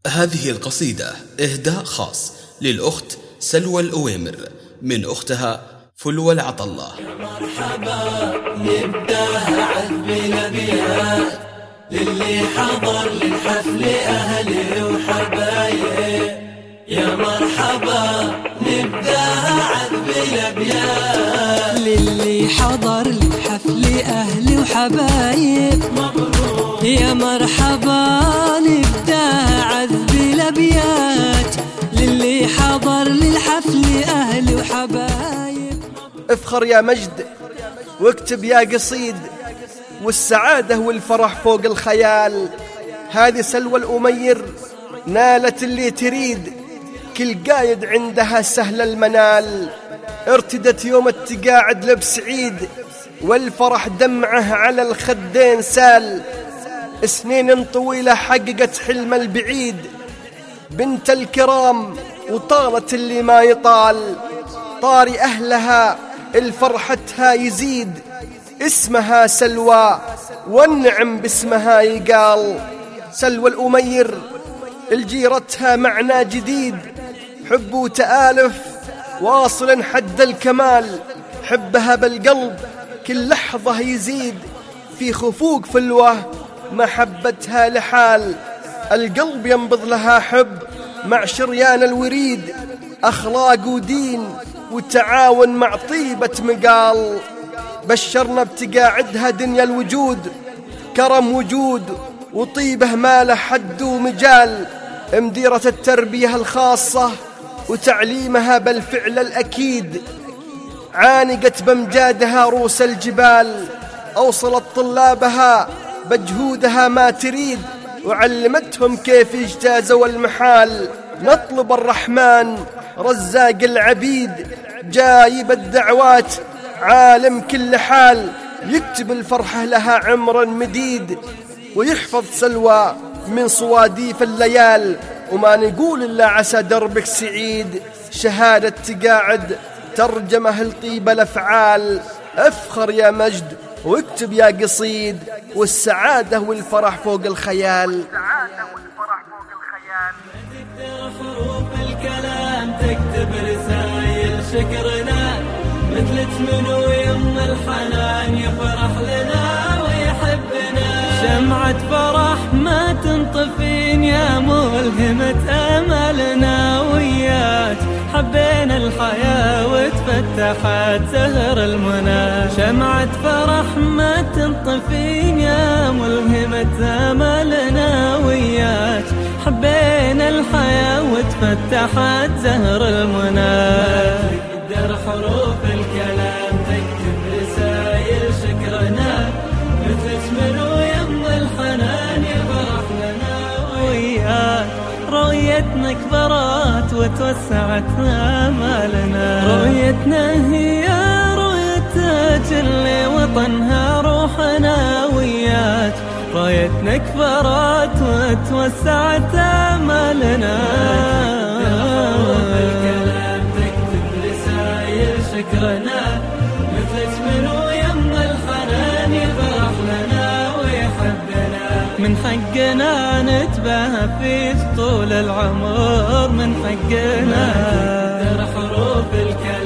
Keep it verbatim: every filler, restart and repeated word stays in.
هذه القصيدة إهداء خاص للأخت سلوى الأويمر من أختها فلوى العطلة. مرحبا نبداها عذب الأبيات للي حضر للحفل أهلي وحبايب. يا مرحبا نبداها عذب الأبيات للي حضر للحفل أهلي وحبايب. مبروك يا مرحبا نبداها عذب الأبيات للي حضر للحفل أهلي وحبايب. افخر يا مجد واكتب يا قصيد والسعادة والفرح فوق الخيال. هذه سلوى الأمير نالت اللي تريد، كل قايد عندها سهل المنال. ارتدت يوم التقاعد لبس عيد والفرح دمعه على الخدين سال. سنين طويلة حققت حلم البعيد، بنت الكرام وطالت اللي ما يطال. طاري أهلها الفرحتها يزيد، اسمها سلوى والنعم باسمها يقال. سلوى الأمير الجيرتها معنى جديد، حب وتآلف واصل حد الكمال. حبها بالقلب كل لحظة يزيد، في خفوق فلوة محبتها لحال. القلب ينبض لها حب مع شريان الوريد، أخلاق ودين وتعاون مع طيبة مقال. بشرنا بتقاعدها دنيا الوجود، كرم وجود وطيبه ما له حد ومجال. مديرة التربية الخاصة وتعليمها بالفعل الأكيد، عانقت بمجادها روس الجبال. أوصلت طلابها بجهودها ما تريد، وعلمتهم كيف يجتازوا المحال. نطلب الرحمن رزاق العبيد، جايب الدعوات عالم كل حال. يكتب الفرحة لها عمر مديد، ويحفظ سلوى من صواديف الليال. وما نقول إلا عسى دربك سعيد، شهادة تقاعد ترجمه لطيب الأفعال. افخر يا مجد واكتب يا قصيد، والسعادة والفرح فوق الخيال. تقدر حروف الكلام تكتب رسائل شكرنا، مثلك منو يم الحنان يفرح لنا ويحبنا. شمعة فرح ما تنطفين يا ملهمة أملنا، وياك حبينا الحياة وتفتحت زهر المنى. شمعة فرح ما تنطفين يا ملهمة أملنا، وياك حبينا الحياة وتفتحت زهر المنى. تقدر حروف الكلام تكتب رسائل شكرنا، مثلك منو يم الحنان يفرح لنا. وياك رؤيتنا كبرت وتوسعت آمالنا، رؤيتنا هي رؤيتك اللي وطنها روحنا. وياك رؤيتنا كبرت وتوسعت آمالنا. الكلام تكتب رسائل شكرنا، مثلك منو يم الحنان يفرح لنا ويحبنا. من حقنا نتباهى فيك طول العمر، من حقنا. تقدر حروف الكلام